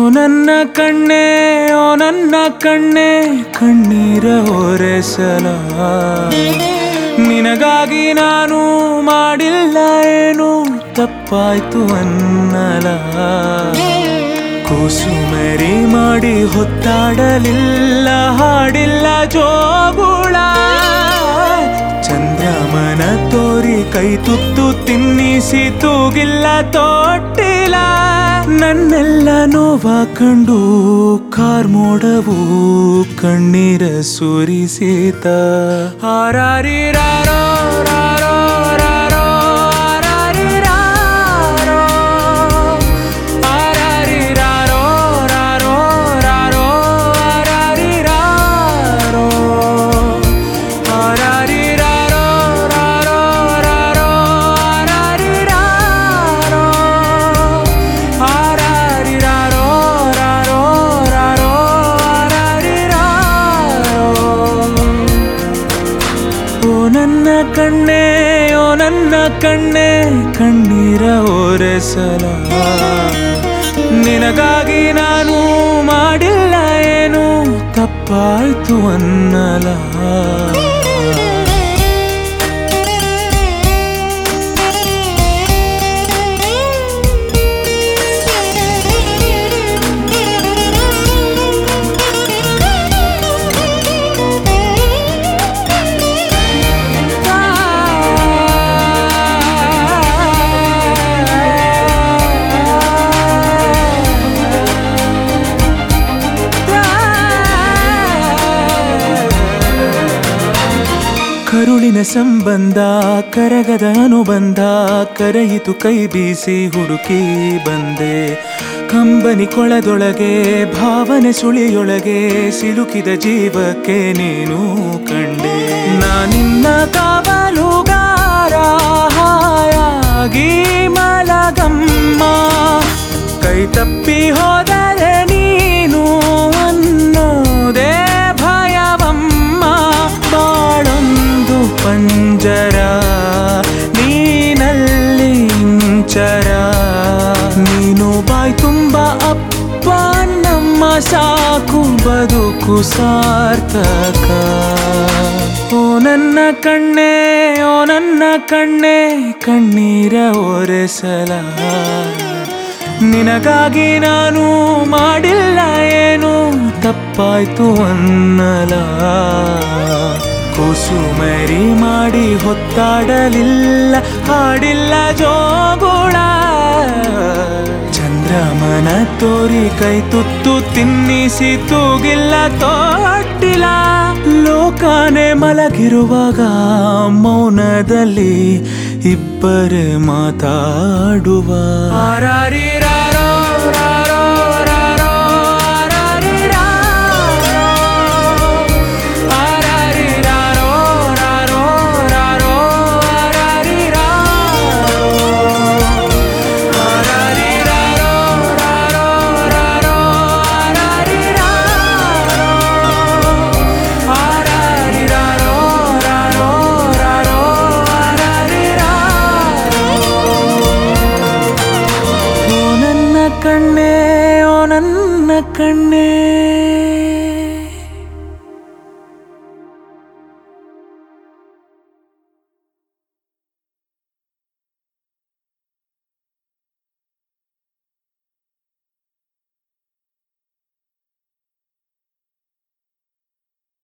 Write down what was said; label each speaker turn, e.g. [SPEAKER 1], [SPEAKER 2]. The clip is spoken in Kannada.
[SPEAKER 1] ನನ್ನ ಕಣ್ಣೇ ಓ ನನ್ನ ಕಣ್ಣೇ ಕಣ್ಣೀರ ಒರೆಸಲ ನಿನಗಾಗಿ ನಾನು ಮಾಡಿಲ್ಲ ಏನು ತಪ್ಪಾಯ್ತು ಅನ್ನಲ ಕೂಸುಮರಿ ಮಾಡಿ ಹೊತ್ತಾಡಲಿಲ್ಲ ಹಾಡಿಲ್ಲ ಜೋಗುಳ ಚಂದ್ರಮನ ತೋರಿ ಕೈ ತುತ್ತು ತಿನ್ನಿಸಿ ತೂಗಿಲ್ಲ ತೊಟ್ಟಿಲ್ಲ ನನ್ನೆಲ್ಲ ನೋವ ಕಂಡು ಕಾರ್ಮೋಡವು ಕಣ್ಣೀರ ಸುರಿಸಿತ ಹಾರಾರಿರಾರೋ ರಾರೋ ರಾರೋ ಹಾರಾರಿರಾರೋ ಹಾರಾರಿರಾರೋ ರಾರೋ ರಾರೋ ಹಾರಾರಿರಾರೋ ಹಾರಾರಿರಾರೋ ರಾರೋ ರಾರೋ ಹಾರಾರಿರಾರೋ ಹಾರಾರಿರಾರೋ ರಾರೋ ರಾರೋ ಹಾರಾರಿರಾರೋ ಓ ನನ್ನ ಕಣ್ಣೇ ಓ ನನ್ನ ಕಣ್ಣೇ ಕಣ್ಣೀರ ಒರೆಸಲ ನಿನಗಾಗಿ ನಾನು ಮಾಡಿಲ್ಲ ಏನು ತಪ್ಪಾಯ್ತು ಅನ್ನಲ ಕರುಳಿನ ಸಂಬಂಧ ಕರಗದ ಅನುಬಂಧ ಕರೆಯಿತು ಕೈ ಬೀಸಿ ಹುಡುಕಿ ಬಂದೆ ಕಂಬನಿ ಕೊಳದೊಳಗೆ ಭಾವನೆ ಸುಳಿಯೊಳಗೆ ಸಿಲುಕಿದ ಜೀವಕ್ಕೆ ನೀನು ಕಂಡೆ ನಾನಿನ್ನ ಕಾವಲುಗಾರ ಹಾಯಾಗಿ ಮಲಗಮ್ಮ ಕೈ ತಪ್ಪಿ ಹೋದರೆ ನೀನು ಅನ್ನೋದೇ ಭಯವಮ್ಮ ಬಾಳೊಂದು ಪಂಜರ ನೀನಲ್ಲಿ ಇಂಚರ ನೀನು ಬಾಯ್ ತುಂಬ ಅಪ್ಪ ನಮ್ಮ ಸಾಕು ಬದುಕು ಸಾರ್ಥಕ ಓ ನನ್ನ ಕಣ್ಣೇ ಓ ನನ್ನ ಕಣ್ಣೇ ಕಣ್ಣೀರ ಒರೆಸಲ ನಿನಗಾಗಿ ನಾನು ಮಾಡಿಲ್ಲ ಏನು ತಪ್ಪಾಯ್ತು ಅನ್ನಲ ಕೂಸುಮರಿ ಮಾಡಿ ಹೊತ್ತಾಡಲಿಲ್ಲ ಹಾಡಿಲ್ಲ ಜೋಗುಳ ಚಂದ್ರಮನ ತೋರಿ ಕೈ ತುತ್ತು ತಿನ್ನಿಸಿ ತೂಗಿಲ್ಲ ತೊಟ್ಟಿಲ್ಲ ಲೋಕನೇ ಮಲಗಿರುವಾಗ ಮೌನದಲ್ಲಿ ಇಬ್ಬರೇ ಮಾತಾಡುವ ಹಾರಾರಿರಾರೋ ರಾರೋ ರಾರೋ ಹಾರಾರಿರಾರೋ ಹಾರಾರಿರಾರೋ ರಾರೋ ರಾರೋ ಹಾರಾರಿರಾರೋ ಹಾರಾರಿರಾರೋ ರಾರೋ ರಾರೋ ಹಾರಾರಿರಾರೋ ಹಾರಾರಿರಾರೋ ರಾರೋ ರಾರೋ ಹಾರಾರಿರಾರೋ ಓ ನನ್ನ ಕಣ್ಣೇ ಓ ನನ್ನ ಕಣ್ಣೇ